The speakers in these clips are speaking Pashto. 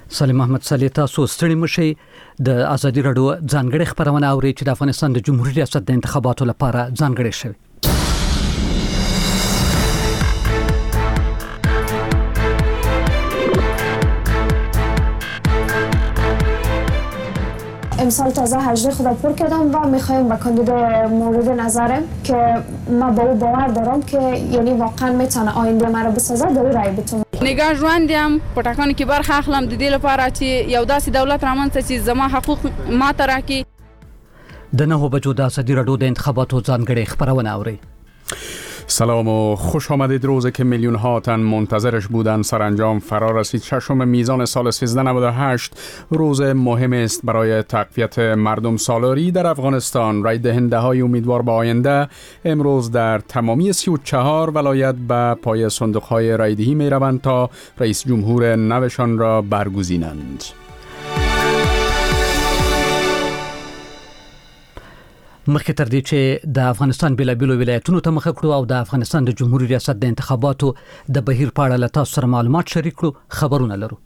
سلیم احمد صالح تاسو ستړي مشي د ازادي رادیو ځانګړي خبرونه اوري چې د افغانستان د جمهوریت ریاست د انتخاباتو لپاره ځانګړي شوی. امسال تازه 18 خدا پر کردم و میخوایم به کاندیدای مورد نظرم که ما با او باور دارم که یعنی واقعا میتونه آینده ما رو بسازه به او رای بتونم. نگاه ژوندیم په ټاکنو کې برخه اخلم د دې لپاره چې یو داسې دولت رامنځته چې زما حقوق ما ته راکړي. د 9 بجو د ازادي رادیو د انتخاباتو ځانګړي خبرونه اوري. سلام و خوش آمدید. روزی که میلیون ها تن منتظرش بودند سرانجام فرا رسید. ششم میزان سال 1398 روز مهم است برای تقویت مردم سالاری در افغانستان. رای دهنده های امیدوار به آینده امروز در تمامی 34 ولایت به پای صندوق های رای دهی می روند تا رئیس جمهور نوشان را برگزینند. مخکې تر دې چې د افغانستان بیلابیلو ولایتونو ته مخه کړو او د افغانستان د جمهوریت ریاست د انتخاباتو د بهیر په اړه له تاسو سره معلومات شریک کړو، خبرونه لرو.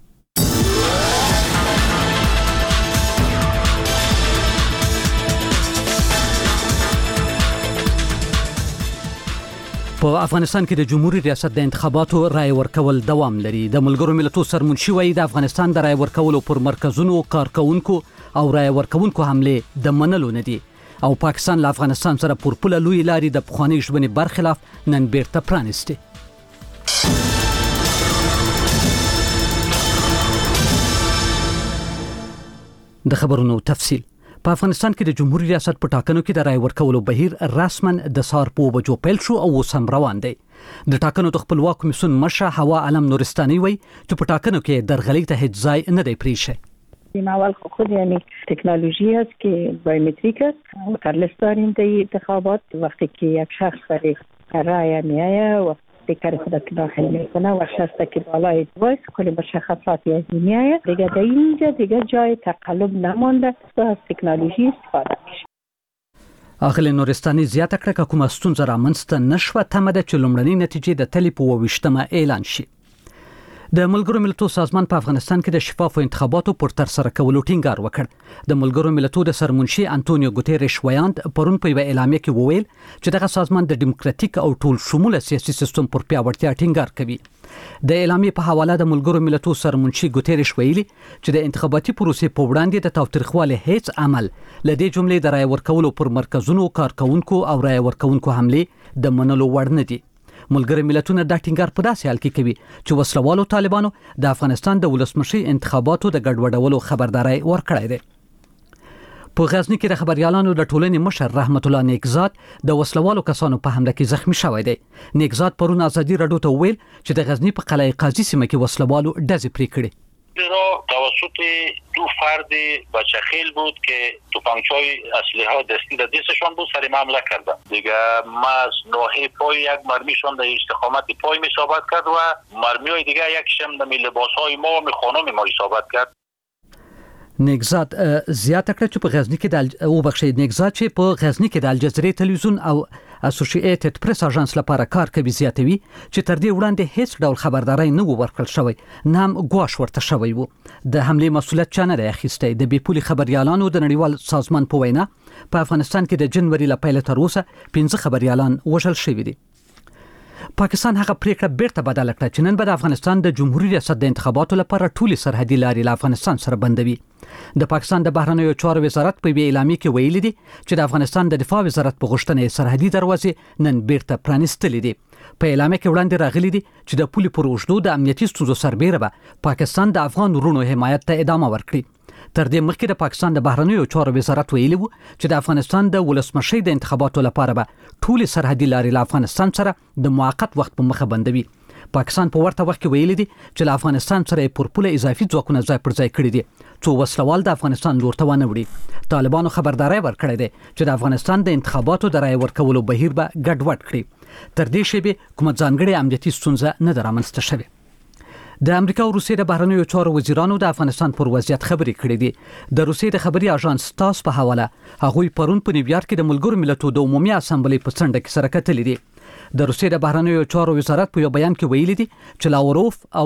په افغانستان کې د جمهوریت ریاست د انتخاباتو رای ورکول دوام لري. د ملګرو ملتونو سرمنشي وایي د افغانستان د رای ورکولو پر مرکزونو کارکونکو او رای ورکونکو حمله د منلو نه دي او پاکستان له افغانستان سره پر پوله لوی لاري د پخوانی ژبنې برخلاف نن بیرته پرانیستي. د خبرونو تفصیل. په افغانستان کې د جمهوریت ریاست په ټاکنو کې د رای ورکولو بهیر رسما د سهار په بجو پیل شو او اوس هم روان دی. د ټاکنو د خپلواک کمیسیون مشر هوا علم نورستاني وایي چې په ټاکنو کې درغلي ته هیڅ ځای نه دی پریښی. این اول خود یعنی تکنولوژی است که بایومتریک است. وترلس داریم در انتخابات. وقتی که یک شخص برای رای میآید و دیگر خودت داخل میکنه و شخصی که بالای دیوایس کلی مشخصاتی از میآید دیگه در اینجا دیگه جای تقلب نمانده از تکنولوژی استفاده میشه. اغلی نورستاني زیاته کړه که کومه ستونزه رامنځته نشوه تمه ده چې لومړنۍ نتیجې د تلې په 28مه اعلان شي. د ملګرو ملتونو سازمان په افغانستان کې د شفافو انتخاباتو پر تر سره کولو ټینګار وکړ. د ملګرو ملتونو د سرمنشي انټونیو ګوتيريش ویاند پرون په اعلامیه کې وویل چې دغه سازمان د ډیموکراتیک او ټول شموله سیاسي سیستم پر پیاوړتیا ټینګار کوي. د اعلامیه په حواله د ملګرو ملتونو سرمنشي ګوتيريش ویلي چې د انتخاباتي پروسې په وړاندې د تاوتریخوالي هیڅ عمل لدې جملې د رای ورکولو پر مرکزونو کارکونکو او رای ورکونکو حمله د منلو وړ نه دي. ملګری ملتونه دا ټینګار په داسې حال کې کوي چې وسلوالو طالبانو د افغانستان د ولسمشي انتخاباتو د ګډوډولو خبرداري ورکړې ده. په غزنی کې د خبريالانو د ټولنې مشر رحمت الله نیکزاد د وسلوالو کسانو په حمله کې زخمی شوی دی. نیکزاد پرون ازادي رادیو ته ویل چې د غزنی په قلعه قاضي سیمه کې وسلوالو ډزې پرې کړې. توسط دو فرد بچخیل بود که توپانچه‌های اسلحه دستی در دستشان بود سر حمله کردند. دیگه ما از ناحیه پای یک مرمیشان در استقامت پای می اصابت کرد و مرمی‌های دیگه یکشم در لباس‌های ما و خانم ما اصابت کرد. نیکزاد زیاته کړه چې په غزنی کې د الجزیره تلویزیون او اسوسییټډ پریس اژانس لپاره کار کوي زیاتوي چې تر دې وړاندې هیڅ ډول خبرداري نه ورکړل شوی نه هم ګواښ ورته شوی وو. د حمله مسؤلیت چا نه اخیستی. د بیپولي خبريالانو د نړیوال سازمان په وینا په افغانستان کې د جنوري ل پیل تر اوسه 15 خبريالان وژل شوي دي. پاکستان هغه پریکړه بیرته بدل کړه چې نن به د افغانستان د جمهوریت ریاست د انتخاباتو لپاره ټولي سرحدي لارې له افغانستان سره بندوي. د پاکستان د بهرنیو چارو وزارت په اعلامیه کې ویلي دي چې د افغانستان د دفاع وزارت په غوښتنه سرحدي دروازې نن بیرته پرانیستلې دي. په اعلامیه کې وړاندې راغلي دي چې د پولي پر اوږدو د امنیتي ستونزو سربېره به پاکستان د افغان ورونو حمایت ته ادامه ورکړي. تر دې مخکې د پاکستان د بهرنیو چارو وزارت ویلي وو چې د افغانستان د ولسمشي د انتخاباتو لپاره به ټولي سرحدي لارې له افغانستان سره د موقت وخت په مخه بندوي. پاکستان په ورته وخت کې ویلي دي چې له افغانستان سره پر پوله اضافي ځواکونه ځای پر ځای کړی دي څو وسلوال د افغانستان لور ته ونه وړي. طالبانو خبرداري ورکړې ده چې د افغانستان د انتخاباتو د رای ورکولو بهیر به ګډوډ کړي. تر دې شی کومه ځانګړې امنیتي ستونزه نه درامنځته شوه. د امریکا او روسیې د بهرنیو چارو وزیرانو د افغانستان پر وضعیت خبرې کړې دي. د روسیې د خبري اژانس تاس په حواله هغوی پرون په نیویارک کې د ملګرو ملتونو د عمومي اسامبلې په څنډه کې سره کتلې دي. د روسیې د بهرنیو چارو وزارت په یو بیان کې ویلي دي چې لاوروف او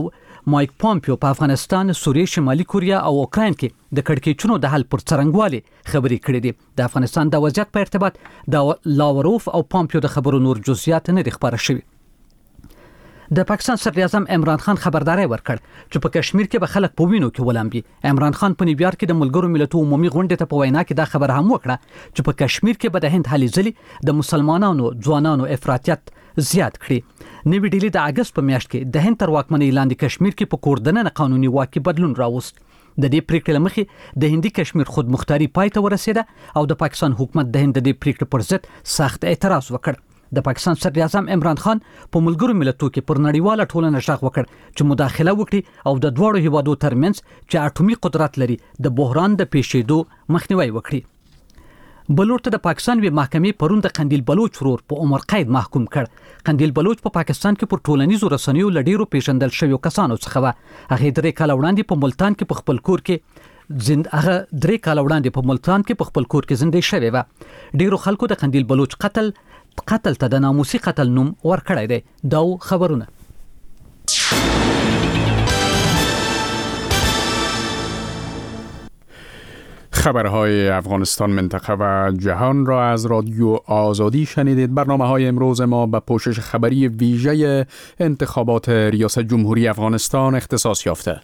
مایک پامپیو په افغانستان، سوریه، شمالي کوریا او اوکراین کې د کړکېچونو د حل پر څرنګوالي خبرې کړې دي. د افغانستان د وضعیت په ارتباط د لاوروف او پامپیو د خبرو نور جزئیات نه خبره شوي. د پاکستان صدر اعظم عمران خان خبرداري ورکړ چې په کشمیر کې به خلک په وینو کې ولامبي. عمران خان په نیویارک کې د ملګرو ملتونو عمومي غونډې ته په وینا کې دا خبره هم وکړه چې په کشمیر کې به د هند هلي ځلي د مسلمانانو ځوانانو افراطیت زیات کړي. نوی ډیلی د اگست په میاشت کې د هند تر واکمنۍ لاندې کشمیر کې په کوردنه قانوني واکي بدلون راوست. د دې پریکړې لمخې د هندي کشمیر خود مختاري پای ته ورسېده او د پاکستان حکومت د هند د دې پریکړې پر ضد سخت اعتراض وکړ. د پاکستان صدر اعظم عمران خان په ملګرو ملتونو کې پر نړیواله ټولنه ژغ وکړ چې مداخله وکړي او د دوړو هیوادو ترمنځ چې اټومي قدرت لري د بحران د پیښېدو مخنیوي وکړي. بلوچ ته د پاکستان وی محکمې پرون د قندیل بلوچ ورور په عمر قید محکوم کړ. قندیل بلوچ په پاکستان کې پر ټولنیزو رسنیو لډیرو پیژندل شویو کسانو څخه و. هغه 3 کال وړاندې په ملتان کې په خپل کور کې زندې شوی و. ډیرو خلکو د قندیل بلوچ قتل ته د ناموسي قتل نوم ورکړی دی. دا خبرونه خبرهای افغانستان، منطقه و جهان را از رادیو آزادی شنیدید. برنامه‌های امروز ما به پوشش خبری ویژه انتخابات ریاست جمهوری افغانستان اختصاص یافته.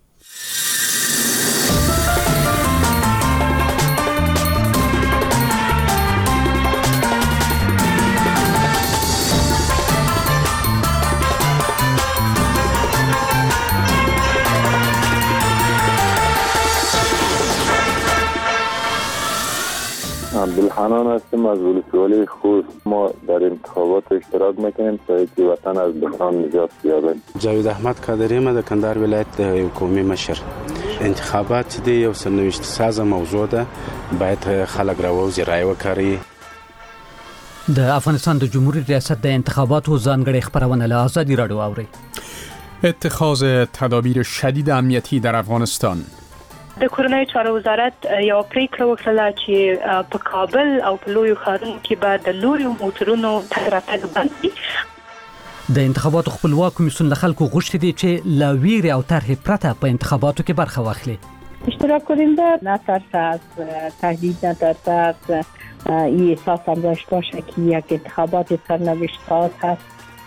عبدالحنان هستیم از ولسوالی خوست. ما در انتخابات اشتراک میکنیم تا اینکه وطن از بحران نجات یابد. جاوید احمد قادری ما د کندهار ولایت د حکومي مشر. انتخابات د یو سرنوشت سازه موضوع ده، باید خلک راوځي رای وکړي. د افغانستان د جمهوریت ریاست د انتخاباتو ځانګړي خبرونه له آزادي راډیو اوري. اتخاذ تدابیر شدید امنیتی در افغانستان. د کورنۍ چارو وزارت یو پریکړه وکړه چې په کابل او په لویو ښارونو کې به د لویو موټرونو تګ راتګ بند وي. د انتخاباتو خپلواک کمیسیون له خلکو غوښتي دي چې له ویرې او طرحې پرته په انتخاباتو کې برخه واخلي. اشتراک کننده نترسه از تهدید، نترسه از این احساس هم داشته باشه که یک انتخابات سرنوشت ساز هست.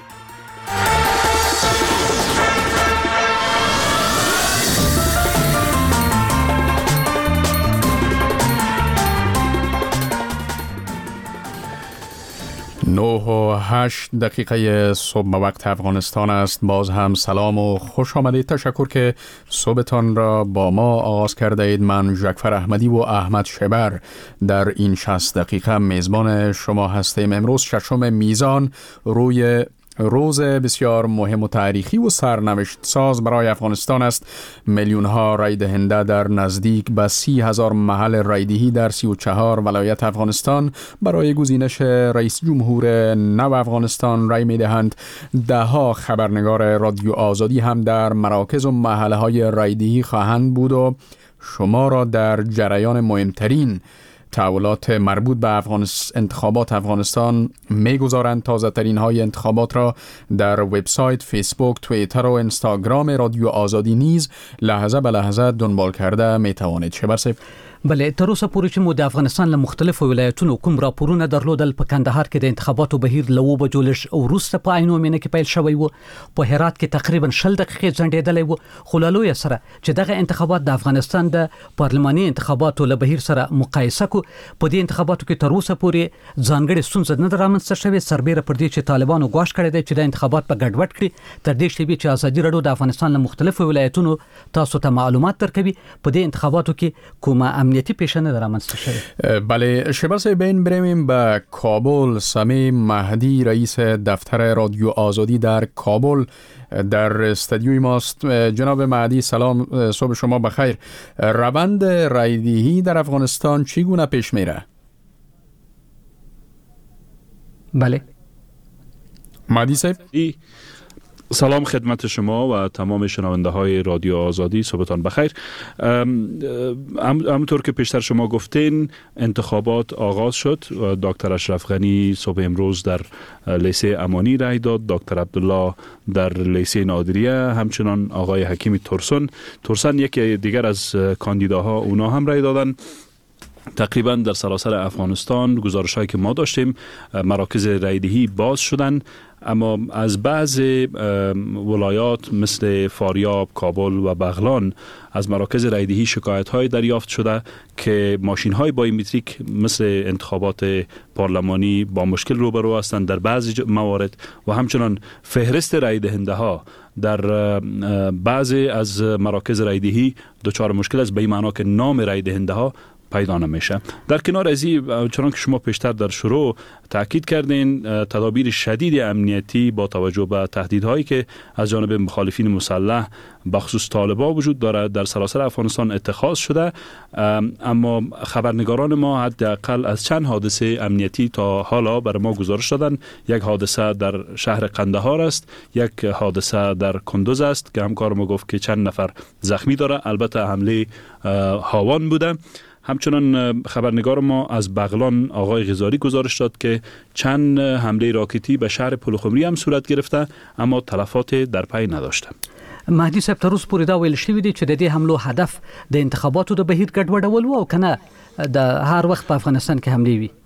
نه و 8 دقیقه صبح وقت افغانستان است. باز هم سلام و خوش آمدید. تشکر که صبحتان را با ما آغاز کرده اید. من ژکفر احمدی و احمد شبر در این 60 دقیقه میزبان شما هستیم. امروز 6 میزان روی روز بسیار مهم و تاریخی و سرنوشت ساز برای افغانستان است. میلیون ها رای دهنده در نزدیک به 30,000 محل رایدهی در 34 ولایت افغانستان برای گزینش رئیس جمهور نو افغانستان رای می دهند. ده ها خبرنگار رادیو آزادی هم در مراکز و محله های رایدهی خواهند بود و شما را در جریان مهمترین تحولات مربوط به انتخابات افغانستان میگذارند. تازه ترین های انتخابات را در وبسایت، فیسبوک، توییتر و اینستاگرام رادیو آزادی نیز لحظه به لحظه دنبال کرده می توانید. شبرسه بله، تر اوسه پورې چې مو د افغانستان له مختلفو ولایتونو کوم راپورونه درلودل. په کندهار کې د انتخاباتو بهیر له 2 بجو لږ وروسته په عینومېنه کې پیل شوی و. په هرات کې تقریبا 20 دقیقې ځنډېدلی و. خو له لویه سره چې دغه انتخابات د افغانستان د پارلماني انتخاباتو له بهیر سره مقایسه کو، په دې انتخاباتو کې تر اوسه پورې ځانګړې ستونزې نه رامنځته شوې. سربېره پر دې چې طالبانو ګواښ کړی دی چې د انتخابات په ګډوډ کړي. تر دې شیبې چې ازادي راډیو د افغانستان له مختلفو ولایتونو تاسو ته معلومات درکوي، په دې انتخاباتو کې کومه امنیتي پیښه بله. شبرسه بین بریم به کابل. سمی مهدی رئیس دفتر رادیو آزادی در کابل در استودیوی ماست. جناب مهدی سلام، صبح شما بخیر. روند رایدهی در افغانستان چگونه پیش میره؟ بله مهدی صاحب، سلام خدمت شما و تمام شنونده های رادیو آزادی، صبحتان بخیر. همونطور که پیشتر شما گفتین انتخابات آغاز شد و دکتر اشرف غنی صبح امروز در لیسه امانی رای داد، دکتر عبدالله در لیسه نادریه، همچنان آقای حکیم ترسن یکی دیگر از کاندیداها اونا هم رای دادن. تقریبا در سراسر افغانستان گزارش هایی که ما داشتیم مراکز رایدهی باز شدن، اما از بعض ولایات مثل فاریاب، کابل و بغلان از مراکز رایدهی شکایت های دریافت شده که ماشین های بایومتریک مثل انتخابات پارلمانی با مشکل روبرو هستند در بعضی موارد و همچنان فهرست رای دهنده ها در بعضی از مراکز رایدهی دچار مشکل است، به این معنا که نام رای دهنده ها پیدا نمیشه. در کنار از این، چون که شما پیشتر در شروع تاکید کردین، تدابیر شدید امنیتی با توجه به تهدیدهایی که از جانب مخالفین مسلح بخصوص طالبان وجود دارد در سراسر افغانستان اتخاذ شده، اما خبرنگاران ما حداقل از چند حادثه امنیتی تا حالا برای ما گزارش دادن. یک حادثه در شهر قندهار است، یک حادثه در کندوز است که همکار ما گفت که چند نفر زخمی داره، البته حمله هاوان بوده. همچنان خبرنگار ما از بغلان آقای غزاری گزارش داد که چند حمله راکتی به شهر پلخمری هم صورت گرفته اما تلفات در پی نداشته. مهدی صاحب تر اوسه پورې دا ویل شوی دی چې د دې حملو هدف د انتخاباتو د بهیر ګډوډول و او کنه د هر وخت په افغانستان کې حمله وي.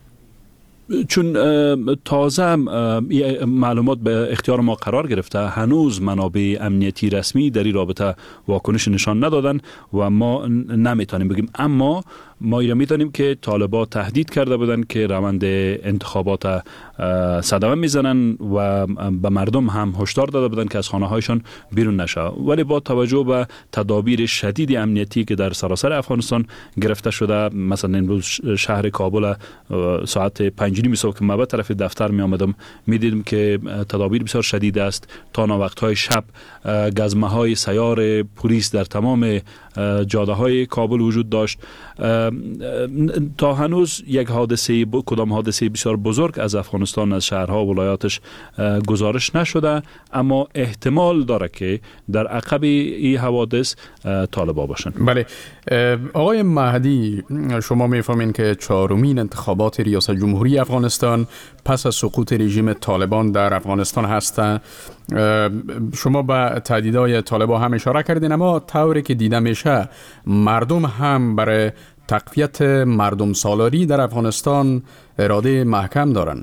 چون تازه معلومات به اختیار ما قرار گرفته، هنوز منابع امنیتی رسمی در این رابطه واکنش نشان ندادن و ما نمیتونیم بگیم، اما ما ایرا میتونیم که طالبان تهدید کرده بودن که روند انتخابات صدمه میزنن و به مردم هم هشدار داده بودن که از خانه هایشان بیرون نشه، ولی با توجه به تدابیر شدید امنیتی که در سراسر افغانستان گرفته شده، مثلا امروز شهر کابل ساعت 5:30 صبح که ما به طرف دفتر می آمدم میدیدم که تدابیر بسیار شدید است. تا وقت های شب گزمه های سیار پلیس در تمام جاده های کابل وجود داشت. تا هنوز یک کدام حادثه بسیار بزرگ از افغانستان از شهرها و ولایاتش گزارش نشده، اما احتمال داره که در عقب این حوادث طالبان باشن. بله آقای مهدی، شما میفهمین که چهارمین انتخابات ریاست جمهوری افغانستان پس از سقوط رژیم طالبان در افغانستان هستند. شما به تهدیدهای طالبان هم اشاره کردین، اما طوری که دیده میشه مردم هم برای تقویت مردم سالاری در افغانستان اراده محکم دارن.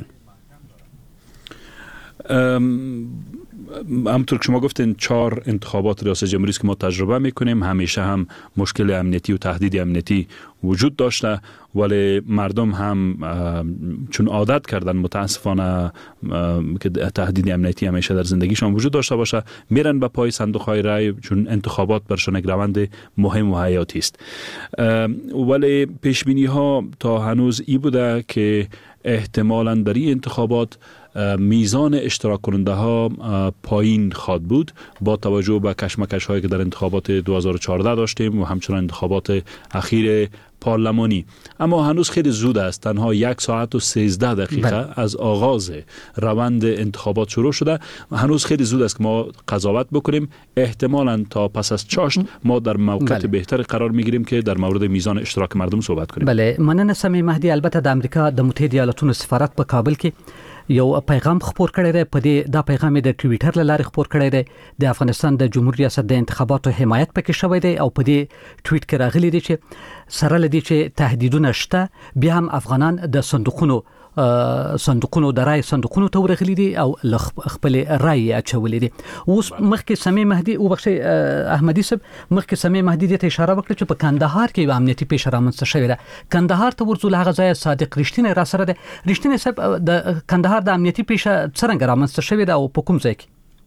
همونطور که شما گفتین 4 انتخابات ریاست جمهوری است که ما تجربه میکنیم، همیشه هم مشکل امنیتی و تهدید امنیتی وجود داشته، ولی مردم هم چون عادت کردن متاسفانه که تهدید امنیتی همیشه در زندگیشان وجود داشته باشه، میرن به پای صندوق های رای، چون انتخابات برشان یک روند مهم و حیاتی است. ولی پیش بینی ها تا هنوز ای بوده که احتمالاً در این انتخابات میزان اشتراک کننده ها پایین خواهد بود با توجه به کشمکش هایی که در انتخابات 2014 داشتیم و همچنان انتخابات اخیر پارلمانی. اما هنوز خیلی زود است، تنها 1 ساعت و 13 دقیقه از آغاز روند انتخابات شروع شده، هنوز خیلی زود است که ما قضاوت بکنیم. احتمالاً تا پس از چاشت ما در موقعیت بهتر قرار میگیریم که در مورد میزان اشتراک مردم صحبت کنیم. بله، مننه سمې مهدی. البته د امریکا د متحده ایالاتونو سفارت په کابل کې یو پیغام خپور کړی دی، په دې دا پیغام د ټویټر له لارې خپور کړی دی. د افغانستان د جمهوریت ریاست د انتخاباتو حمایت پکې شوی دی او په دې ټویټ کې راغلی دی چې سره لدی چې تهدیدونه شته، بیا هم افغانان د صندوقونو د رای صندوقونو ته ورغلي دي او خپل رای اچولې دي. اوس مخکې سمې مهدي او بخښي احمدي صاحب، مخکې سمې مهدي ته اشاره وکړه چې په کندهار کې امنیتي پیښه رامنځته شوې ده. کندهار ته ورځو له هغه ځای صادق رښتینی را سره ده. رښتینی صاحب، د کندهار د امنیتي پیښه څنګه رامنځته شوې ده او په کوم ځای کې؟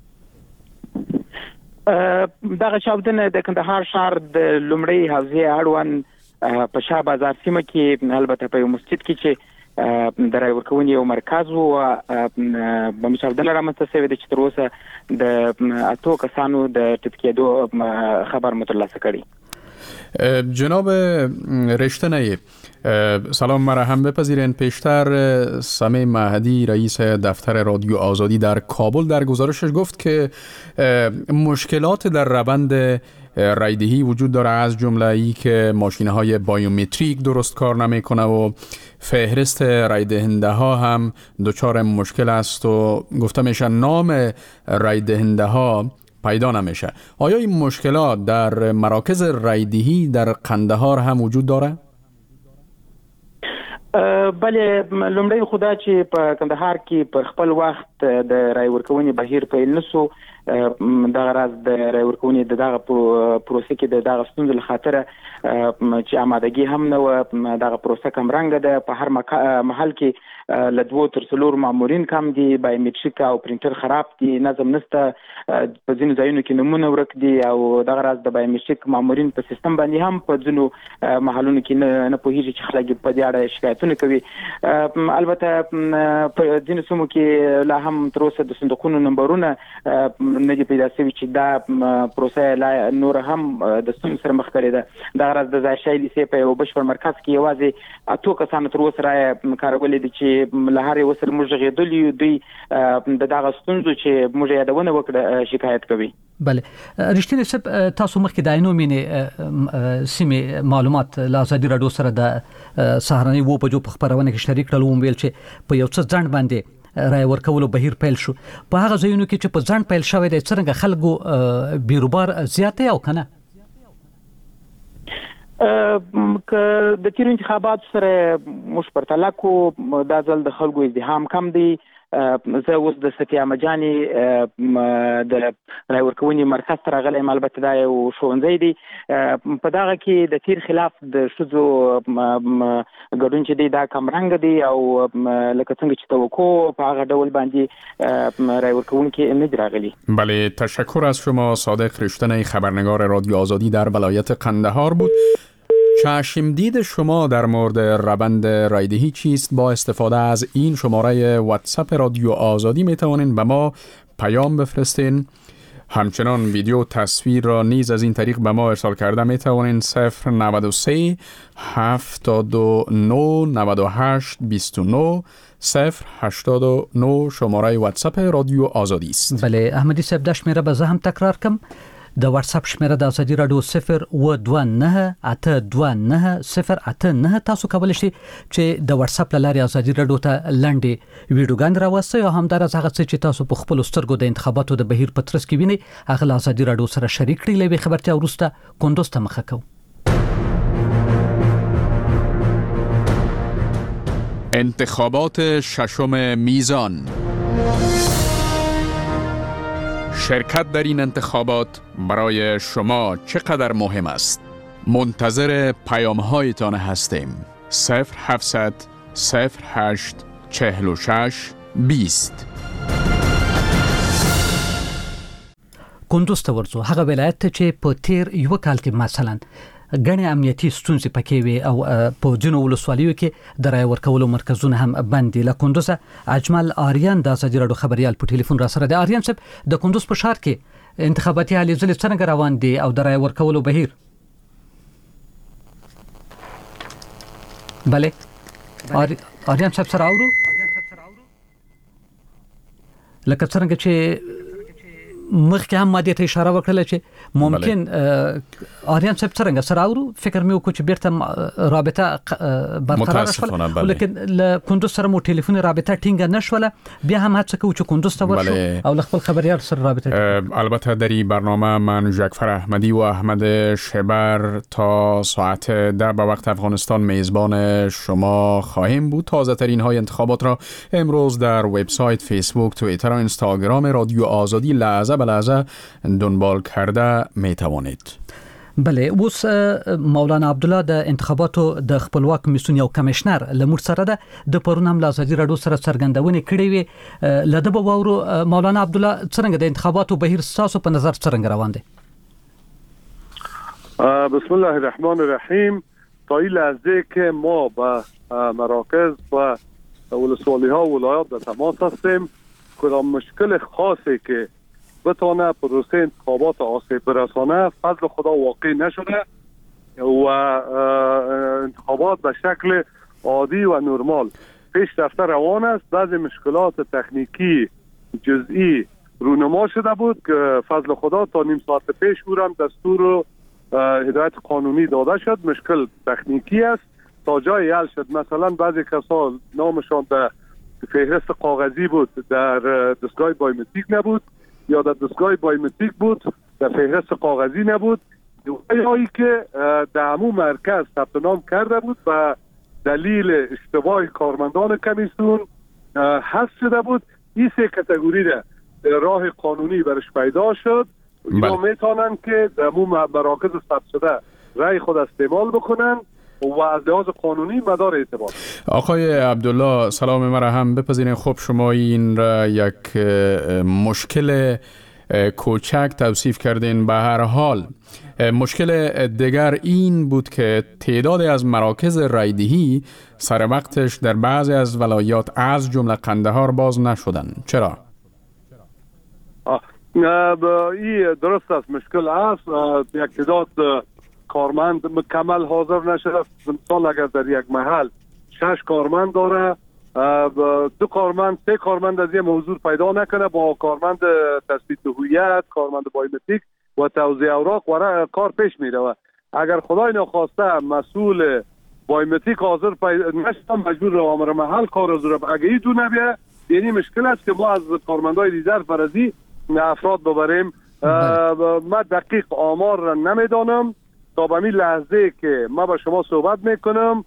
دغه چاودنه د کندهار ښار د لومړی حوزې اړوند په شاه بازار سیمه کې، البته په مسجد کې چې د رای ورکونې یو مرکز و، په چاودنه رامنځته شوې ده چې تر اوسه د 8 کسانو د ټپي کېدو خبر مترلاسه کړي. جناب رشتنی، سلام مرا هم بپذیرین. پیشتر سمی مهدی رئیس دفتر رادیو آزادی در کابل در گزارشش گفت که مشکلات در روند رایدهی وجود داره، از جمله ای که ماشین‌های بایومتریک درست کار نمیکنه و فهرست رایدهنده ها هم دچار مشکل است و گفته میشه نام رایدهنده ها پیدا نمیشه. آیا این مشکلات در مراکز رایدهی در قندهار هم وجود داره؟ بله، لومړی خدا چې په کندهار کې پر خپل وخت د رای ورکونې بهیر پیل نسو، دغه راز د رای ورکونې دغه پروسه کې دغه ستونزې له خاطره چې آمادګي هم نه و، دغه پروسه کم رنګ ده. په هر محل کې له 2 تر 4 مامورین کم دي، بایومټریک او پرینټر خراب دي، نظم نشته، په ځینو ځایونو کې نمونه ورک دي او دغه راز د بایومټریک مامورین په سیستم باندې هم په ځینو محلونو کې نه پوهیږي چې خلک په دې اړه شکایتونه کوي. البته په ځینو سیمو کې لا هم تر اوسه د صندوقونو نمبرونه نه دي پیدا شوي چې دا پروسه لا نور هم د ستونزو سره مخ کړې ده. دغه راز د ځای لیسې په یو بشپړ مرکز کې یوازې 8 کسانو تر اوسه راي کارولې دي چې لهاري وسره موږ غېدلې دوی دغه ستونزو چې موږ یادونه وکړه شکایت کوي. بله، رښتینی سب تاسو مخکې د عینو مینې سیمه معلومات لا آزادي رادیو سره د سهارنۍ وو په جو په خبرونه کې شریک کړل، ویل چې په یو څه ځند باندې رای ورکولو بهیر پیل شو. په هغه ځایونو کې چې په ځند پیل شوی دی څنګه خلکو بیروبار زیات او کنه که د تیر انتخابات سره موږ پرتله کو، دا ځل د خلکو ازدحام کم دی. زه اوس د ستیا مجانی د رای ورکونې مرکز ته راغلم، البته دا یو ښوونځی دی. په دغه کې د تیر خلاف د ښځو ګډون چې دی دا کم رنګ دی او لکه څنګه چې توقع په هغه ډول باندې رای ورکونکي نه دی راغلی. بله، تشکر از شما. صادق رشتنی، خبرنگار رادیو آزادی در ولایت قندهار بود. چشمدید شما در مورد روند رایدهی چیست؟ با استفاده از این شماره واتساپ رادیو آزادی میتوانین به ما پیام بفرستین. همچنان ویدیو تصویر را نیز از این طریق به ما ارسال کرده میتوانین. 093 79 98 29 089 شماره واتساپ رادیو آزادی است. بله، احمدی صاحب دا شمیره به زه هم تکرار کم. د واتساپ شمیره د آزادي رادیو 029 829 089. تاسو کولی شئ چې د واتساپ له لارې آزادي رادیو ته لنډې ویډیوګانې راوستئ او همداراز هغه څه چې تاسو په خپلو سترګو د انتخاباتو د بهیر په ترڅ کې وینئ هغه له آزادي رادیو سره شریک کړئ. له یوې خبرتیا وروسته کندوز ته مخه کوو. انتخابات ششم میزان. شرکت در این انتخابات برای شما چقدر مهم است؟ منتظر پیام‌هایتان هستیم. 0700 08 46 20. کندوز ته ورځو، هغه ولایت ته چې په تیر یو کال کې مثلا غني امنیتي ستونزې پکې وي او په ځینو ولسوالیو کې د رای ورکولو مرکزونه هم بند دي. له کندوز اجمل آریان د آزادي رادیو خبريال په ټلیفون را سره د آریان صاحب د کندوز په ښار کې انتخاباتي هلې ځلې څنګه روان دي او د رای ورکولو بهیر؟ بله، آریان صاحب سره اورو لکه څنګه چې مخکې هم ماده ته اشاره وکړه چې ممکن آریان صاحب څنګه سره اورو، فکر مې وکړ چې بیرته رابطه برقرار شوه، لیکن له کندوز سره مو ټلیفوني رابطه ټینګه نشوله. بیا هم هڅه کوو چې کندوز ته ورشو او له خپل خبريال سره رابطه. البته در این برنامه من جعفر احمدی و احمد شبر تا ساعت 10 به وقت افغانستان میزبان شما خواهیم بود. تازه ترین های انتخابات را امروز در وبسایت، فیسبوک، توییتر و اینستاگرام رادیو آزادی لحظه به لحظه دنبال کرده می توانید. بله، اوس مولانا عبدالله د انتخاباتو د خپلواک کمیسیون یو کمشنر لمر سره د پرون هم آزادي رادیو سره څرګندونه کړې وي. لده به وورو مولانا عبدالله څنګه د انتخاباتو بهیر تاسو په نظر څنګه روان دي؟ بسم الله الرحمن الرحیم. تا این لحظه که ما با مراکز و ولسوالی ها و ولایات در تماس هستیم، کدام مشکل خاصی که بتونه پروسه انتخابات آسیب برسانه فضل خدا واقع نشده و انتخابات به شکل عادی و نرمال پیش رفته روان است. بعضی مشکلات تکنیکی جزئی رونما شده بود که فضل خدا تا نیم ساعت پیش او هم دستور و هدایت قانونی داده شد. مشکل تکنیکی است تا جای حل شد. مثلا بعضی کسا نامشان در فهرست کاغذی بود، در دستگاه بایومتریک نبود، یا در دستگاه بایومتریک بود در فهرست کاغذی نبود، یا که در همون مرکز ثبت نام کرده بود و دلیل اشتباه کارمندان کمیسیون حذف شده بود. این سه کاتگوری را راه قانونی برش پیدا شد. اینا میتونن که در همون مراکز ثبت شده رای خود استعمال بکنن و از لحاظ قانونی مدار اعتبار. آقای عبدالله سلام مرا هم بپذیرین. خب شما این را یک مشکل کوچک توصیف کردین. به هر حال مشکل دیگر این بود که تعداد از مراکز رایدهی سر وقتش در بعضی از ولایات از جمله قندهار باز نشدن. چرا؟ این درست است، مشکل است. یک تعداد کارمند مکمل حاضر نشده. مثال اگر در یک محل 6 کارمند داره، 2 کارمند 3 کارمند از یه موضوع پیدا نکنه، با کارمند تثبیت هویت، کارمند بایومتریک و توزیع اوراق و کار پیش میره. و اگر خدای نخواسته مسئول بایومتریک حاضر نشده، مجبور رو امر محل کار رو اگه ای دو نبیه، یعنی مشکل است که ما از کارمندای ریزرو فرضی افراد ببریم. من دقیق آمار را نمیدانم. تا به این لحظه که ما با شما صحبت میکنم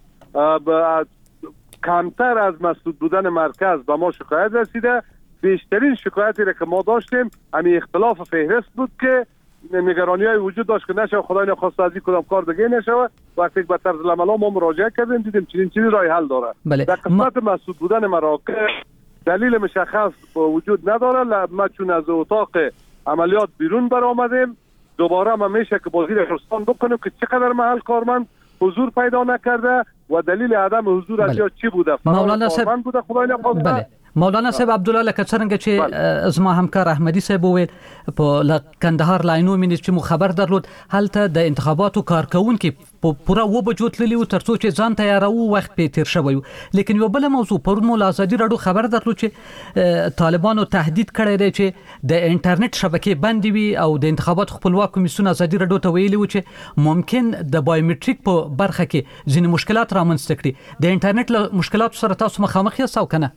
کمتر از مسدود بودن مرکز به ما شکایت رسیده. بیشترین شکایتی را که ما داشتیم همین اختلاف فهرست بود که نگرانی های وجود داشت که نشه خدای نخواسته از این کدام کار دیگه نشه. وقتی به طرز العمل ما مراجعه کردیم دیدیم چنین راه حل داره. در قسمت مسدود بودن مراکز دلیل مشخص وجود نداره. ما چون از اتاق عملیات بیرون برآمدیم، دوباره ما میشه که بازی را رسان بکنیم که چقدر محل کارمند حضور پیدا نکرده و دلیل عدم حضور از یا چی بوده. مولانا صاحب بوده خدای نخواسته. مولانا صاحب عبدالله لکه څنګه چې زما همکار احمدي صاحب وویل په کندهار لاینو مینې چې مو خبر درلود هلته د انتخاباتو کارکونکي پوره و بجو تللی و ترڅو چې ځان تیارو وخت په تیر شوی. لیکن یو بل موضوع پرون مو آزادي راډیو خبر درلود چې طالبانو تهدید کړی دی چې د انټرنیټ شبکې بندې وي او د انتخاباتو خپلواک کمیسیون آزادي راډیو ته ویلي و چې ممکن د بایومټریک په برخه کې ځینې مشکلات رامنځته کړي. د انټرنیټ له مشکلاتو سره تاسو مخامخ یاست او کنه؟